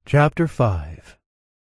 Chapter 5.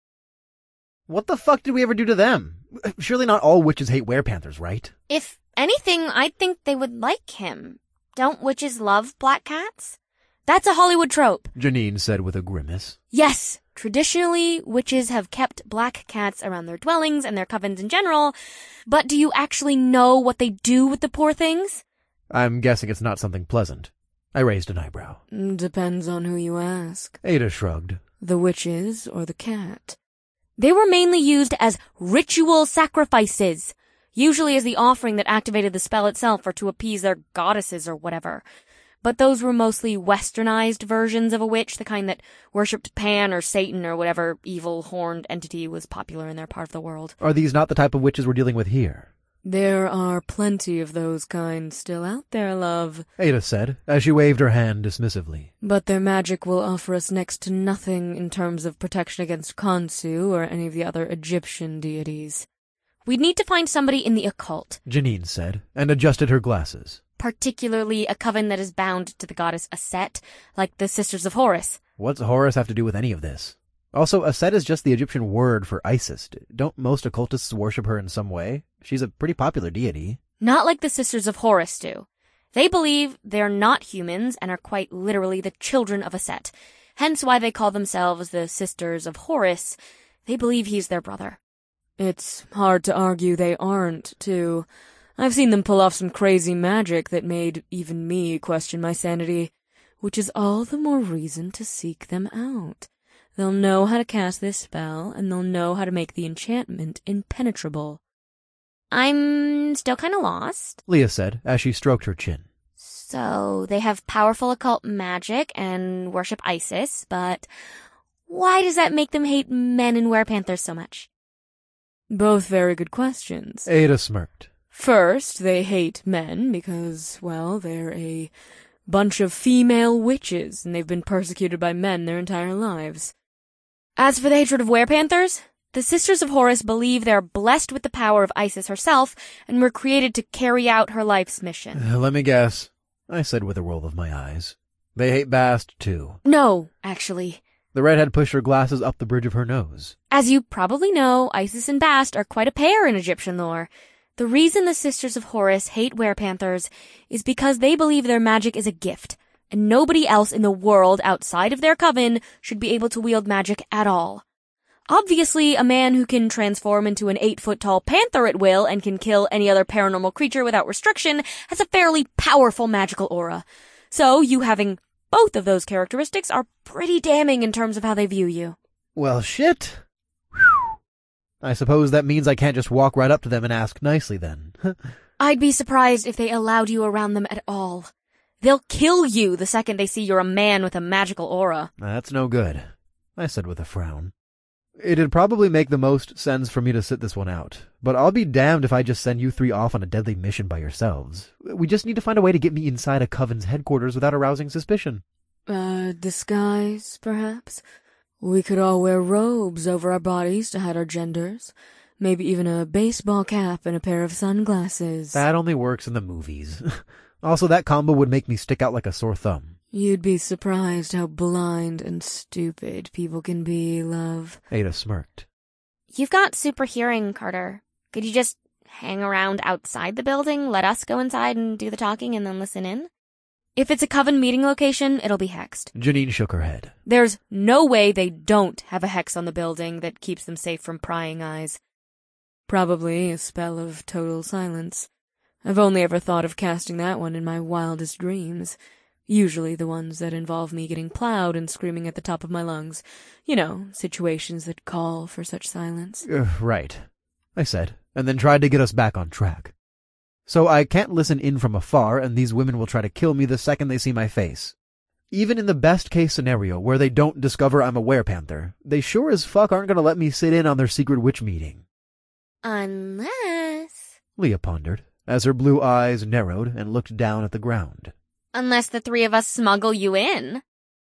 What the fuck did we ever do to them? Surely not all witches hate werepanthers, right? If anything, I think they would like him. Don't witches love black cats? That's a Hollywood trope. Janine said with a grimace. Yes, traditionally, witches have kept black cats around their dwellings and their covens in general, but do you actually know what they do with the poor things? I'm guessing it's not something pleasant. I raised an eyebrow. Depends on who you ask. Ada shrugged. The witches or the cat? They were mainly used as ritual sacrifices, usually as the offering that activated the spell itself or to appease their goddesses or whatever. But those were mostly westernized versions of a witch, the kind that worshipped Pan or Satan or whatever evil horned entity was popular in their part of the world. Are these not the type of witches we're dealing with here? There are plenty of those kind still out there, love. Ada said, as she waved her hand dismissively. But their magic will offer us next to nothing in terms of protection against Khonsu or any of the other Egyptian deities. We'd need to find somebody in the occult, Janine said, and adjusted her glasses. Particularly a coven that is bound to the goddess Aset, like the Sisters of Horus. What's Horus have to do with any of this? Also, Aset is just the Egyptian word for Isis. Don't most occultists worship her in some way? She's a pretty popular deity. Not like the Sisters of Horus do. They believe they're not humans and are quite literally the children of Aset. Hence why they call themselves the Sisters of Horus. They believe he's their brother. It's hard to argue they aren't, too. I've seen them pull off some crazy magic that made even me question my sanity, which is all the more reason to seek them out. They'll know how to cast this spell, and they'll know how to make the enchantment impenetrable. I'm still kind of lost. Leah said, as she stroked her chin. So, they have powerful occult magic and worship Isis, but why does that make them hate men and werepanthers so much? Both very good questions. Ada smirked. First, they hate men because, well, they're a bunch of female witches, and they've been persecuted by men their entire lives. As for the hatred of werepanthers, the Sisters of Horus believe they're blessed with the power of Isis herself and were created to carry out her life's mission. Let me guess, I said with a roll of my eyes. They hate Bast, too. No, actually. The redhead pushed her glasses up the bridge of her nose. As you probably know, Isis and Bast are quite a pair in Egyptian lore. The reason the Sisters of Horus hate werepanthers is because they believe their magic is a gift, and nobody else in the world outside of their coven should be able to wield magic at all. Obviously, a man who can transform into an 8-foot-tall panther at will and can kill any other paranormal creature without restriction has a fairly powerful magical aura. So, you having both of those characteristics are pretty damning in terms of how they view you. Well, shit. Whew. I suppose that means I can't just walk right up to them and ask nicely, then. I'd be surprised if they allowed you around them at all. They'll kill you the second they see you're a man with a magical aura. That's no good, I said with a frown. It'd probably make the most sense for me to sit this one out, but I'll be damned if I just send you three off on a deadly mission by yourselves. We just need to find a way to get me inside a coven's headquarters without arousing suspicion. Disguise, perhaps? We could all wear robes over our bodies to hide our genders. Maybe even a baseball cap and a pair of sunglasses. That only works in the movies. Also, that combo would make me stick out like a sore thumb. You'd be surprised how blind and stupid people can be, love. Ada smirked. You've got super hearing, Carter. Could you just hang around outside the building, let us go inside and do the talking, and then listen in? If it's a coven meeting location, it'll be hexed. Janine shook her head. There's no way they don't have a hex on the building that keeps them safe from prying eyes. Probably a spell of total silence. I've only ever thought of casting that one in my wildest dreams. Usually the ones that involve me getting plowed and screaming at the top of my lungs. You know, situations that call for such silence. Right, I said, and then tried to get us back on track. So I can't listen in from afar, and these women will try to kill me the second they see my face. Even in the best-case scenario, where they don't discover I'm a werepanther, they sure as fuck aren't going to let me sit in on their secret witch meeting. Unless... Leah pondered, as her blue eyes narrowed and looked down at the ground. Unless the three of us smuggle you in.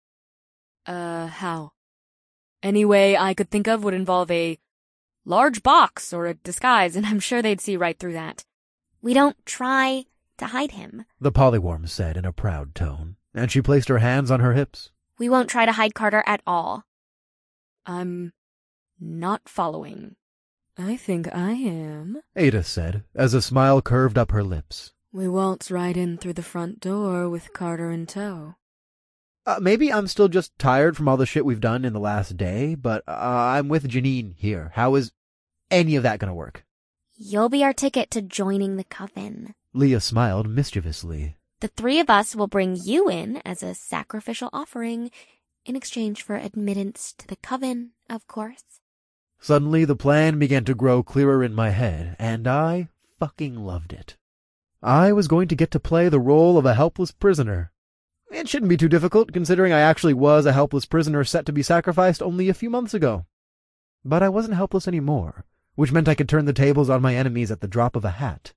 How? Any way I could think of would involve a large box or a disguise, and I'm sure they'd see right through that. We don't try to hide him, the polyworm said in a proud tone, and she placed her hands on her hips. We won't try to hide Carter at all. I'm not following. I think I am. Ada said, as a smile curved up her lips. We waltz right in through the front door with Carter in tow. Maybe I'm still just tired from all the shit we've done in the last day, but I'm with Janine here. How is any of that gonna work? You'll be our ticket to joining the coven. Leah smiled mischievously. The three of us will bring you in as a sacrificial offering in exchange for admittance to the coven, of course. Suddenly the plan began to grow clearer in my head, and I fucking loved it. I was going to get to play the role of a helpless prisoner. It shouldn't be too difficult, considering I actually was a helpless prisoner set to be sacrificed only a few months ago. But I wasn't helpless anymore, which meant I could turn the tables on my enemies at the drop of a hat.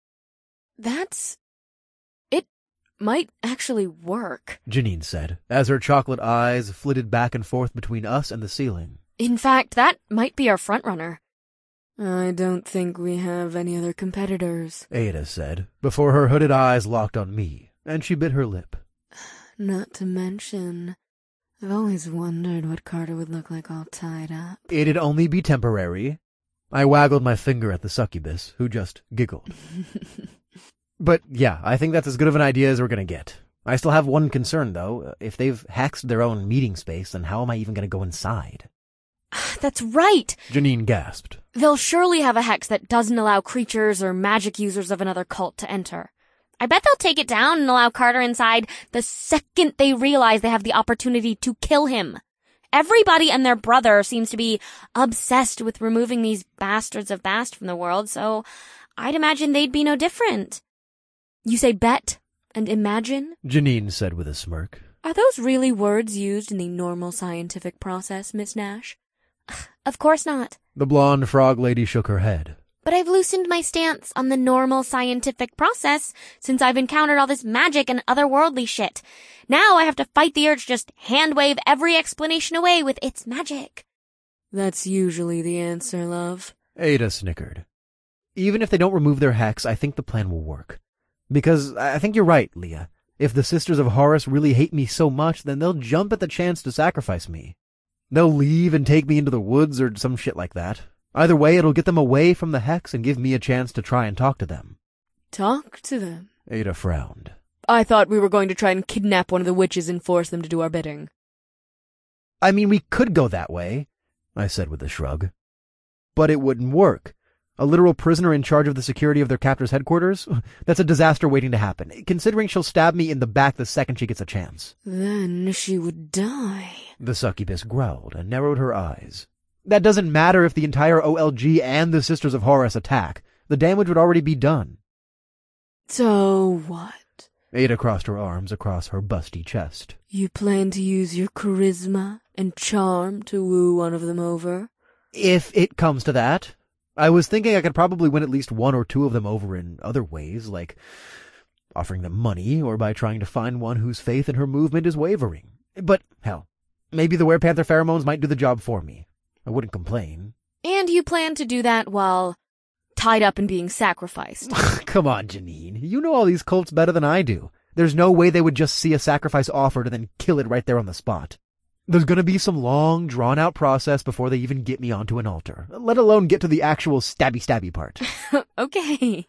It might actually work. Janine said, as her chocolate eyes flitted back and forth between us and the ceiling. In fact, that might be our frontrunner. I don't think we have any other competitors, Ada said, before her hooded eyes locked on me, and she bit her lip. Not to mention, I've always wondered what Carter would look like all tied up. It'd only be temporary. I waggled my finger at the succubus, who just giggled. But yeah, I think that's as good of an idea as we're gonna get. I still have one concern, though. If they've hexed their own meeting space, then how am I even gonna go inside? That's right! Janine gasped. They'll surely have a hex that doesn't allow creatures or magic users of another cult to enter. I bet they'll take it down and allow Carter inside the second they realize they have the opportunity to kill him. Everybody and their brother seems to be obsessed with removing these bastards of Bast from the world, so I'd imagine they'd be no different. You say bet and imagine? Janine said with a smirk. Are those really words used in the normal scientific process, Miss Nash? Of course not. The blonde frog lady shook her head. But I've loosened my stance on the normal scientific process since I've encountered all this magic and otherworldly shit. Now I have to fight the urge to just hand-wave every explanation away with its magic. That's usually the answer, love. Ada snickered. Even if they don't remove their hex, I think the plan will work. Because I think you're right, Leah. If the Sisters of Horus really hate me so much, then they'll jump at the chance to sacrifice me. They'll leave and take me into the woods or some shit like that. Either way, it'll get them away from the hex and give me a chance to try and talk to them. Talk to them? Ada frowned. I thought we were going to try and kidnap one of the witches and force them to do our bidding. I mean, we could go that way, I said with a shrug. But it wouldn't work. A literal prisoner in charge of the security of their captor's headquarters? That's a disaster waiting to happen, considering she'll stab me in the back the second she gets a chance. Then she would die. The succubus growled and narrowed her eyes. That doesn't matter if the entire OLG and the Sisters of Horus attack. The damage would already be done. So what? Ada crossed her arms across her busty chest. You plan to use your charisma and charm to woo one of them over? If it comes to that. I was thinking I could probably win at least one or two of them over in other ways, like offering them money or by trying to find one whose faith in her movement is wavering. But, hell, maybe the werepanther pheromones might do the job for me. I wouldn't complain. And you plan to do that while tied up and being sacrificed. Come on, Janine. You know all these cults better than I do. There's no way they would just see a sacrifice offered and then kill it right there on the spot. There's gonna be some long, drawn-out process before they even get me onto an altar, let alone get to the actual stabby-stabby part. Okay.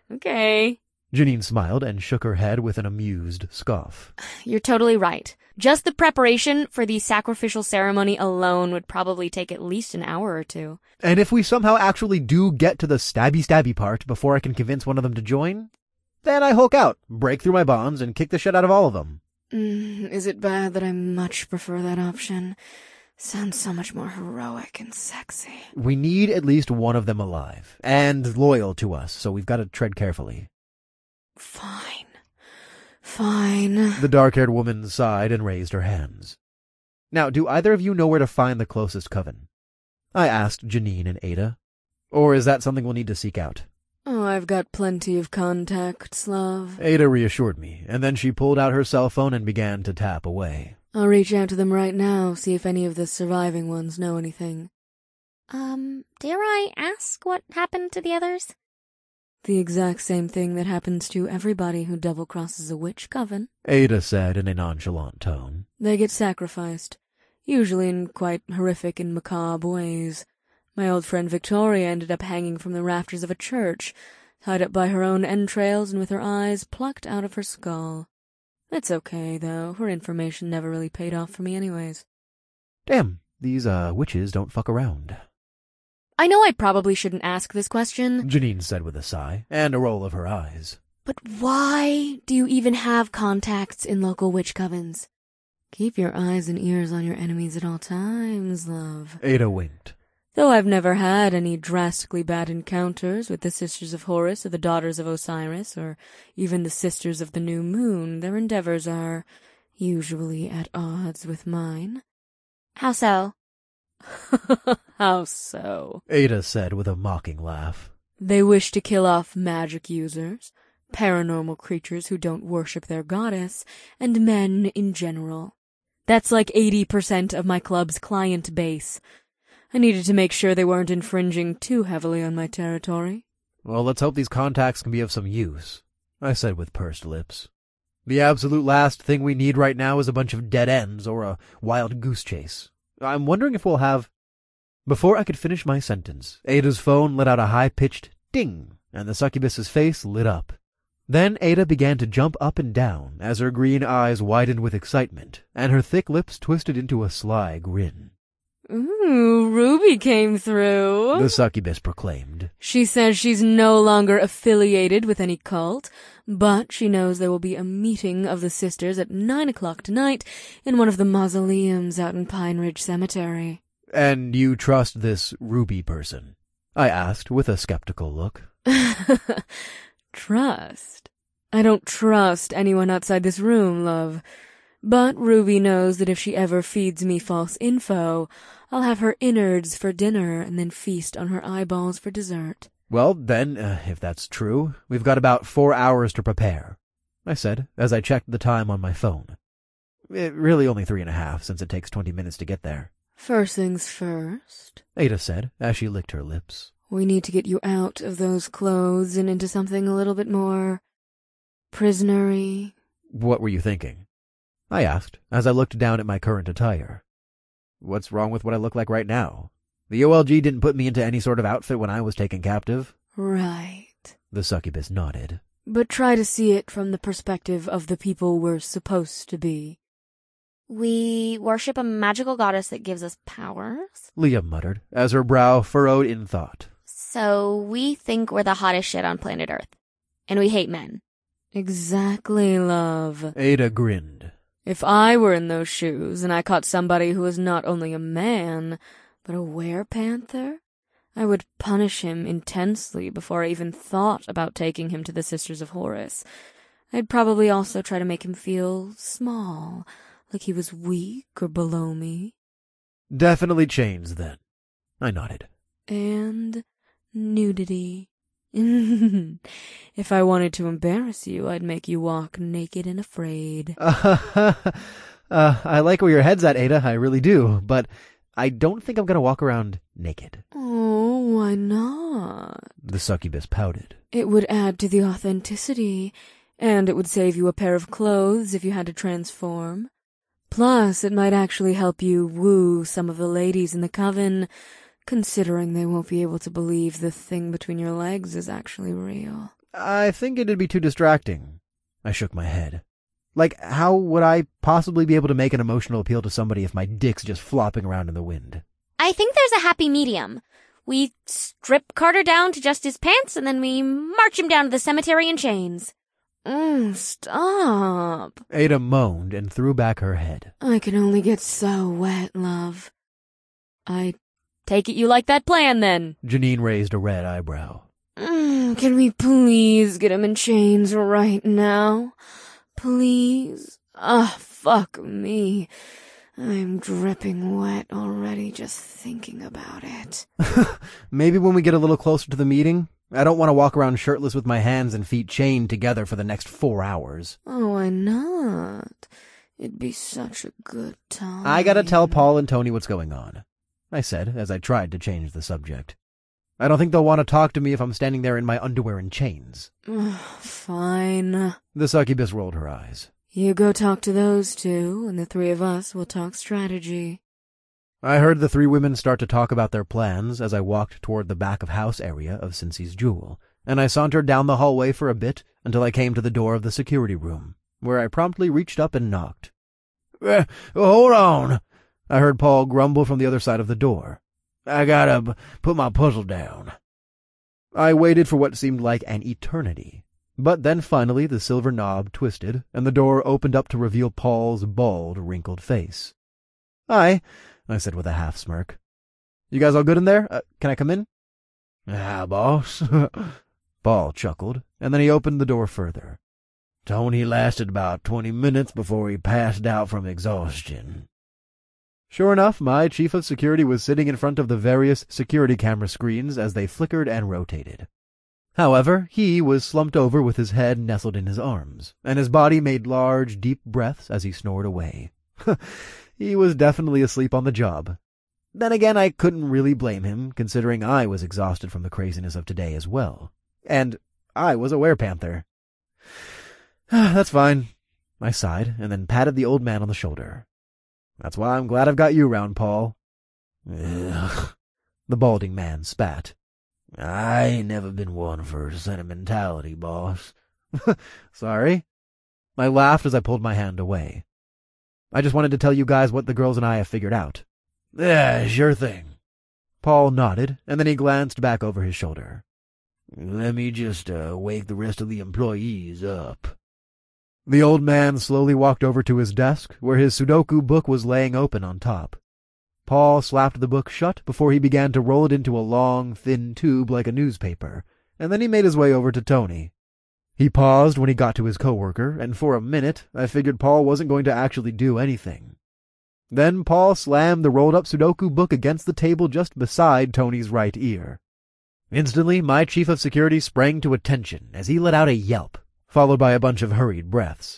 Janine smiled and shook her head with an amused scoff. You're totally right. Just the preparation for the sacrificial ceremony alone would probably take at least an hour or two. And if we somehow actually do get to the stabby-stabby part before I can convince one of them to join, then I hulk out, break through my bonds, and kick the shit out of all of them. Is it bad that I much prefer that option? Sounds so much more heroic and sexy. We need at least one of them alive, and loyal to us, so we've got to tread carefully. Fine. The dark-haired woman sighed and raised her hands. Now, do either of you know where to find the closest coven? I asked Janine and Ada. Or is that something we'll need to seek out? Oh, I've got plenty of contacts, love. Ada reassured me, and then she pulled out her cell phone and began to tap away. I'll reach out to them right now, see if any of the surviving ones know anything. Dare I ask what happened to the others? The exact same thing that happens to everybody who double-crosses a witch coven, Ada said in a nonchalant tone. They get sacrificed. usually in quite horrific and macabre ways. My old friend Victoria ended up hanging from the rafters of a church, tied up by her own entrails and with her eyes plucked out of her skull. It's okay, though. Her information never really paid off for me anyways. Damn, these, witches don't fuck around. I know I probably shouldn't ask this question, Janine said with a sigh, and a roll of her eyes. but why do you even have contacts in local witch covens? Keep your eyes and ears on your enemies at all times, love. Ada winked. Though I've never had any drastically bad encounters with the Sisters of Horus or the Daughters of Osiris, or even the Sisters of the New Moon, their endeavors are usually at odds with mine. How so? How so? Ada said with a mocking laugh. They wish to kill off magic users, paranormal creatures who don't worship their goddess, and men in general. That's like 80% of my club's client base. I needed to make sure they weren't infringing too heavily on my territory. Well, let's hope these contacts can be of some use, I said with pursed lips. The absolute last thing we need right now is a bunch of dead ends or a wild goose chase. I'm wondering if we'll have... Before I could finish my sentence, Ada's phone let out a high-pitched ding, and the succubus's face lit up. Then Ada began to jump up and down as her green eyes widened with excitement, and her thick lips twisted into a sly grin. Ooh, Ruby came through, The succubus proclaimed. She says she's no longer affiliated with any cult, but she knows there will be a meeting of the sisters at 9 o'clock tonight in one of the mausoleums out in Pine Ridge Cemetery. And you trust this Ruby person? I asked with a skeptical look. Trust? I don't trust anyone outside this room, love. But Ruby knows that if she ever feeds me false info, I'll have her innards for dinner and then feast on her eyeballs for dessert. Well, then, if that's true, we've got about 4 hours to prepare, I said, as I checked the time on my phone. Really only 3.5, since it takes 20 minutes to get there. First things first, Ada said, as she licked her lips. We need to get you out of those clothes and into something a little bit more prisoner-y. What were you thinking? I asked, as I looked down at my current attire. What's wrong with what I look like right now? The OLG didn't put me into any sort of outfit when I was taken captive. Right. The succubus nodded. But try to see it from the perspective of the people we're supposed to be. We worship a magical goddess that gives us powers. Leah muttered, as her brow furrowed in thought. So we think we're the hottest shit on planet Earth. And we hate men. Exactly, love. Ada grinned. If I were in those shoes and I caught somebody who was not only a man, but a werepanther, I would punish him intensely before I even thought about taking him to the Sisters of Horus. I'd probably also try to make him feel small, like he was weak or below me. Definitely chains, then. I nodded. And nudity. If I wanted to embarrass you, I'd make you walk naked and afraid. I like where your head's at, Ada, I really do, but I don't think I'm gonna walk around naked. Oh, why not? The succubus pouted. It would add to the authenticity, and it would save you a pair of clothes if you had to transform. Plus, it might actually help you woo some of the ladies in the coven, considering they won't be able to believe the thing between your legs is actually real. I think it'd be too distracting. I shook my head. Like, how would I possibly be able to make an emotional appeal to somebody if my dick's just flopping around in the wind? I think there's a happy medium. We strip Carter down to just his pants, and then we march him down to the cemetery in chains. Stop. Ada moaned and threw back her head. I can only get so wet, love. I Take it you like that plan, then. Janine raised a red eyebrow. Can we please get him in chains right now? Please? Fuck me. I'm dripping wet already just thinking about it. Maybe when we get a little closer to the meeting? I don't want to walk around shirtless with my hands and feet chained together for the next 4 hours. Oh, why not? It'd be such a good time. I gotta tell Paul and Tony what's going on, I said as I tried to change the subject. I don't think they'll want to talk to me if I'm standing there in my underwear and chains. Fine. The succubus rolled her eyes. You go talk to those two, and the three of us will talk strategy. I heard the three women start to talk about their plans as I walked toward the back-of-house area of Cincy's Jewel, and I sauntered down the hallway for a bit until I came to the door of the security room, where I promptly reached up and knocked. Hold on, I heard Paul grumble from the other side of the door. I gotta put my puzzle down. I waited for what seemed like an eternity, but then finally the silver knob twisted, and the door opened up to reveal Paul's bald, wrinkled face. "Hi," I said with a half-smirk. "You guys all good in there? Can I come in?" Boss." Paul chuckled, and then he opened the door further. "Tony lasted about 20 minutes before he passed out from exhaustion." Sure enough, my chief of security was sitting in front of the various security camera screens as they flickered and rotated. However, he was slumped over with his head nestled in his arms, and his body made large, deep breaths as he snored away. He was definitely asleep on the job. Then again, I couldn't really blame him, considering I was exhausted from the craziness of today as well. And I was a werepanther. "That's fine," I sighed, and then patted the old man on the shoulder. "That's why I'm glad I've got you round, Paul." Ugh. The balding man spat. "I ain't never been one for sentimentality, boss." "Sorry?" I laughed as I pulled my hand away. "I just wanted to tell you guys what the girls and I have figured out." "Yeah, sure thing." Paul nodded, and then he glanced back over his shoulder. "Let me just wake the rest of the employees up." The old man slowly walked over to his desk, where his Sudoku book was laying open on top. Paul slapped the book shut before he began to roll it into a long, thin tube like a newspaper, and then he made his way over to Tony. He paused when he got to his coworker, and for a minute I figured Paul wasn't going to actually do anything. Then Paul slammed the rolled-up Sudoku book against the table just beside Tony's right ear. Instantly, my chief of security sprang to attention as he let out a yelp, followed by a bunch of hurried breaths.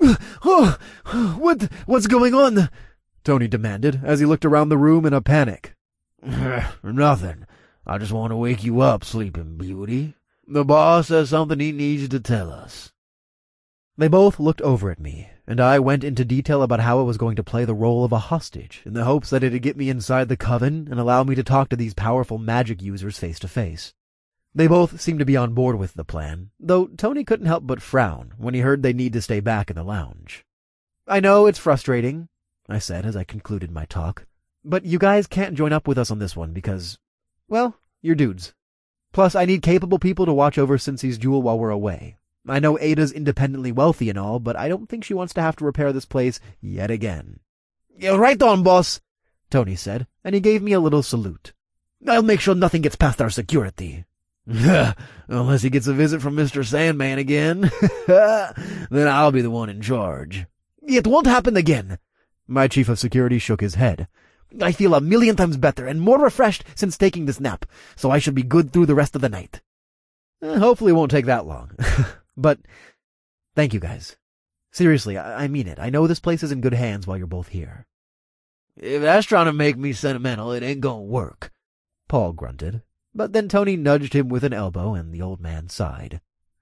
What's going on?" Tony demanded as he looked around the room in a panic. "Nothing. I just want to wake you up, Sleeping Beauty. The boss has something he needs to tell us." They both looked over at me, and I went into detail about how I was going to play the role of a hostage in the hopes that it'd get me inside the coven and allow me to talk to these powerful magic users face to face. They both seemed to be on board with the plan, though Tony couldn't help but frown when he heard they need to stay back in the lounge. "I know it's frustrating," I said as I concluded my talk, "but you guys can't join up with us on this one because, well, you're dudes. Plus, I need capable people to watch over Cincy's Jewel while we're away. I know Ada's independently wealthy and all, but I don't think she wants to have to repair this place yet again." "Yeah, right on, boss," Tony said, and he gave me a little salute. "I'll make sure nothing gets past our security." "Unless he gets a visit from Mr. Sandman again. Then I'll be the one in charge." "It won't happen again." My chief of security shook his head. "I feel 1,000,000 times better and more refreshed since taking this nap, so I should be good through the rest of the night." Hopefully it won't take that long. But thank you guys. Seriously, I mean it. I know this place is in good hands while you're both here. "If that's trying to make me sentimental, it ain't gonna work," Paul grunted. But then Tony nudged him with an elbow, and the old man sighed.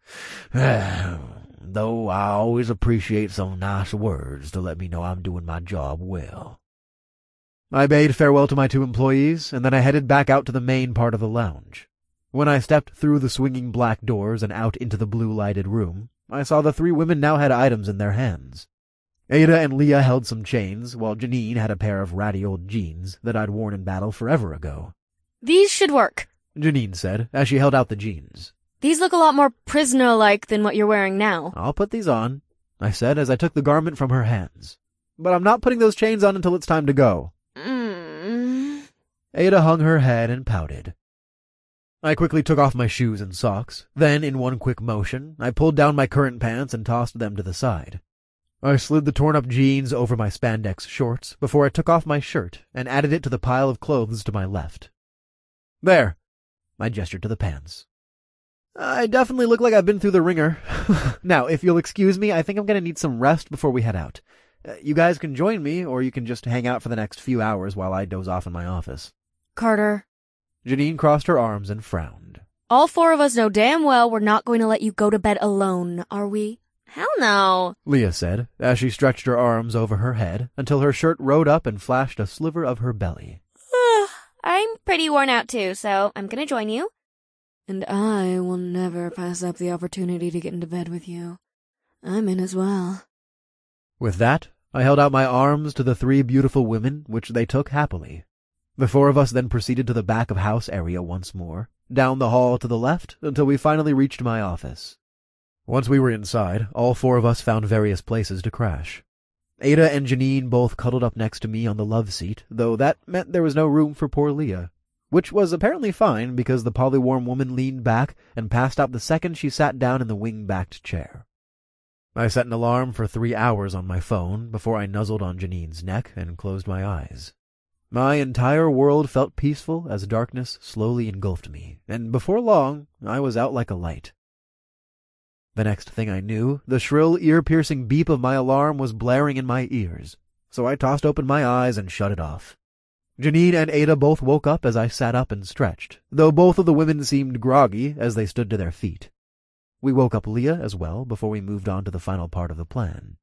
"Though I always appreciate some nice words to let me know I'm doing my job well." I bade farewell to my two employees, and then I headed back out to the main part of the lounge. When I stepped through the swinging black doors and out into the blue-lighted room, I saw the three women now had items in their hands. Ada and Leah held some chains, while Janine had a pair of ratty old jeans that I'd worn in battle forever ago. "These should work," Janine said, as she held out the jeans. "These look a lot more prisoner-like than what you're wearing now." "I'll put these on," I said as I took the garment from her hands. "But I'm not putting those chains on until it's time to go." Ada hung her head and pouted. I quickly took off my shoes and socks. Then, in one quick motion, I pulled down my current pants and tossed them to the side. I slid the torn-up jeans over my spandex shorts before I took off my shirt and added it to the pile of clothes to my left. "There," I gestured to the pants. "I definitely look like I've been through the ringer. Now, if you'll excuse me, I think I'm going to need some rest before we head out. You guys can join me, or you can just hang out for the next few hours while I doze off in my office." "Carter." Janine crossed her arms and frowned. "All four of us know damn well we're not going to let you go to bed alone, are we?" Hell no. Leah said, as she stretched her arms over her head until her shirt rode up and flashed a sliver of her belly. I'm pretty worn out too, so I'm gonna join you. And I will never pass up the opportunity to get into bed with you. I'm in as well. With that, I held out my arms to the 3 beautiful women, which they took happily. The 4 of us then proceeded to the back of house area once more, down the hall to the left, until we finally reached my office. Once we were inside, all 4 of us found various places to crash. Ada and Janine both cuddled up next to me on the love seat, though that meant there was no room for poor Leah, which was apparently fine because the polywarm woman leaned back and passed out the second she sat down in the wing-backed chair. I set an alarm for 3 hours on my phone before I nuzzled on Janine's neck and closed my eyes. My entire world felt peaceful as darkness slowly engulfed me, and before long, I was out like a light. The next thing I knew, the shrill, ear-piercing beep of my alarm was blaring in my ears, so I tossed open my eyes and shut it off. Janine and Ada both woke up as I sat up and stretched, though both of the women seemed groggy as they stood to their feet. We woke up Leah as well before we moved on to the final part of the plan.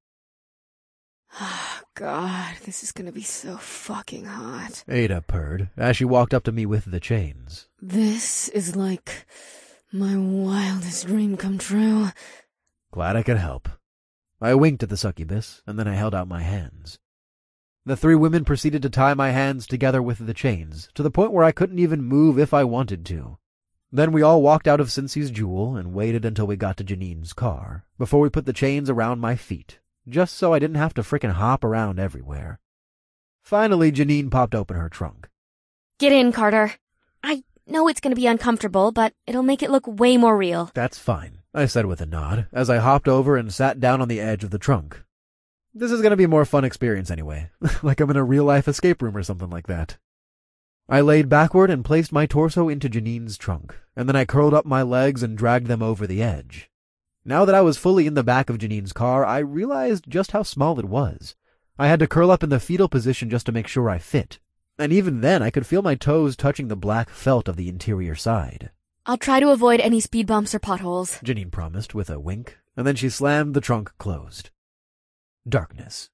Oh, God, this is gonna be so fucking hot. Ada purred as she walked up to me with the chains. This is like my wildest dream come true. Glad I could help. I winked at the succubus, and then I held out my hands. The 3 women proceeded to tie my hands together with the chains, to the point where I couldn't even move if I wanted to. Then we all walked out of Cincy's Jewel and waited until we got to Janine's car, before we put the chains around my feet, just so I didn't have to frickin' hop around everywhere. Finally, Janine popped open her trunk. Get in, Carter. I know it's gonna be uncomfortable, but it'll make it look way more real. That's fine, I said with a nod, as I hopped over and sat down on the edge of the trunk. This is gonna be a more fun experience anyway, like I'm in a real-life escape room or something like that. I laid backward and placed my torso into Janine's trunk, and then I curled up my legs and dragged them over the edge. Now that I was fully in the back of Janine's car, I realized just how small it was. I had to curl up in the fetal position just to make sure I fit. And even then, I could feel my toes touching the black felt of the interior side. I'll try to avoid any speed bumps or potholes, Janine promised with a wink, and then she slammed the trunk closed. Darkness.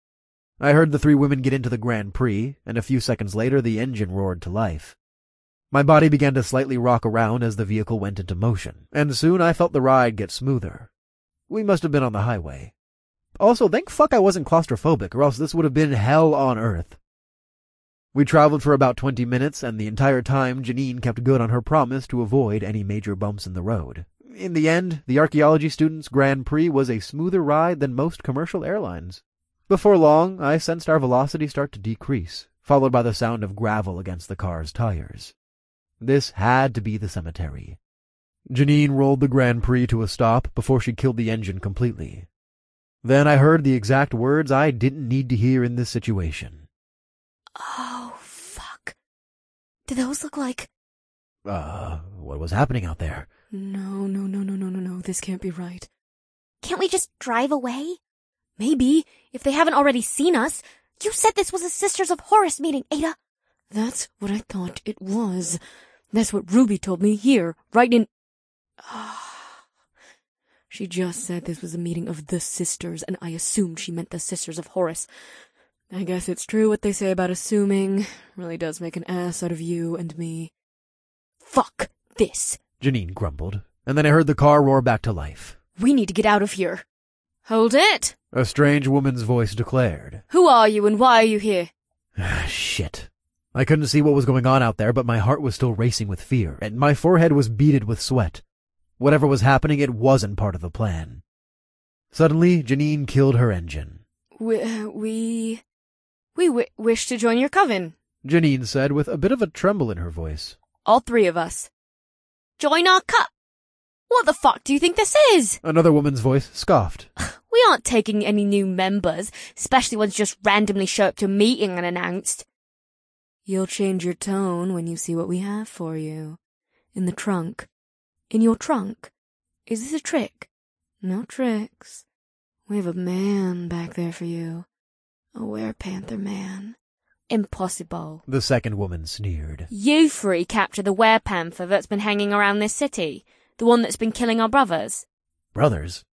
I heard the 3 women get into the Grand Prix, and a few seconds later the engine roared to life. My body began to slightly rock around as the vehicle went into motion, and soon I felt the ride get smoother. We must have been on the highway. Also, thank fuck I wasn't claustrophobic, or else this would have been hell on earth. We traveled for about 20 minutes, and the entire time Janine kept good on her promise to avoid any major bumps in the road. In the end, the archaeology students' Grand Prix was a smoother ride than most commercial airlines. Before long, I sensed our velocity start to decrease, followed by the sound of gravel against the car's tires. This had to be the cemetery. Janine rolled the Grand Prix to a stop before she killed the engine completely. Then I heard the exact words I didn't need to hear in this situation. Oh, fuck. Do those look like... What was happening out there? No, this can't be right. Can't we just drive away? Maybe, if they haven't already seen us. You said this was a Sisters of Horus meeting, Ada. That's what I thought it was. That's what Ruby told me here, right in... She just said this was a meeting of the sisters, and I assumed she meant the Sisters of Horus. I guess it's true what they say about assuming. Really does make an ass out of you and me. Fuck this, Janine grumbled, and then I heard the car roar back to life. We need to get out of here. Hold it! A strange woman's voice declared. Who are you and why are you here? Shit. I couldn't see what was going on out there, but my heart was still racing with fear, and my forehead was beaded with sweat. Whatever was happening, it wasn't part of the plan. Suddenly, Janine killed her engine. We wish to join your coven, Janine said with a bit of a tremble in her voice. All 3 of us. Join our cut. What the fuck do you think this is? Another woman's voice scoffed. We aren't taking any new members, especially ones just randomly show up to a meeting unannounced. You'll change your tone when you see what we have for you. In the trunk. In your trunk. Is this a trick? No tricks. We have a man back there for you. A werepanther man. Impossible. The second woman sneered. You 3 captured the werepanther that's been hanging around this city. The one that's been killing our brothers. Brothers?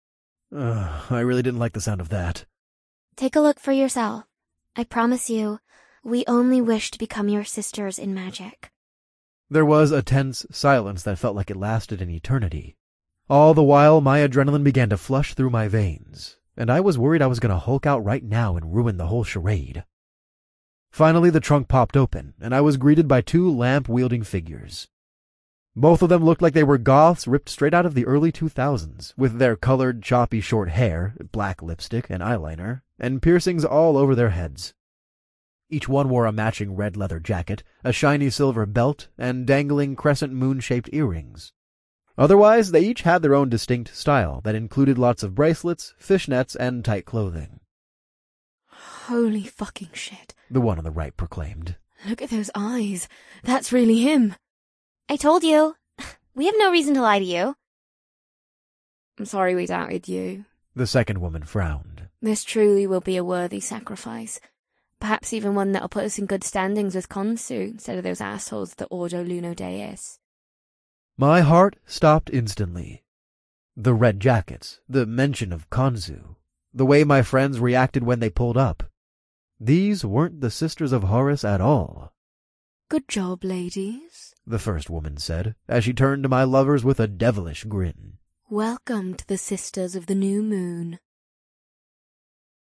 I really didn't like the sound of that. Take a look for yourself. I promise you, we only wish to become your sisters in magic. There was a tense silence that felt like it lasted an eternity. All the while, my adrenaline began to flush through my veins, and I was worried I was going to Hulk out right now and ruin the whole charade. Finally, the trunk popped open, and I was greeted by two lamp-wielding figures. Both of them looked like they were goths ripped straight out of the early 2000s, with their colored, choppy short hair, black lipstick and eyeliner, and piercings all over their heads. Each one wore a matching red leather jacket, a shiny silver belt, and dangling crescent moon-shaped earrings. Otherwise, they each had their own distinct style that included lots of bracelets, fishnets, and tight clothing. Holy fucking shit. The one on the right proclaimed. Look at those eyes. That's really him. I told you. We have no reason to lie to you. I'm sorry we doubted you. The second woman frowned. This truly will be a worthy sacrifice. Perhaps even one that'll put us in good standings with Khonsu instead of those assholes at the Ordo Luno Deus. My heart stopped instantly. The red jackets, the mention of Khonsu, the way my friends reacted when they pulled up. These weren't the Sisters of Horus at all. Good job, ladies, the first woman said, as she turned to my lovers with a devilish grin. Welcome to the Sisters of the New Moon.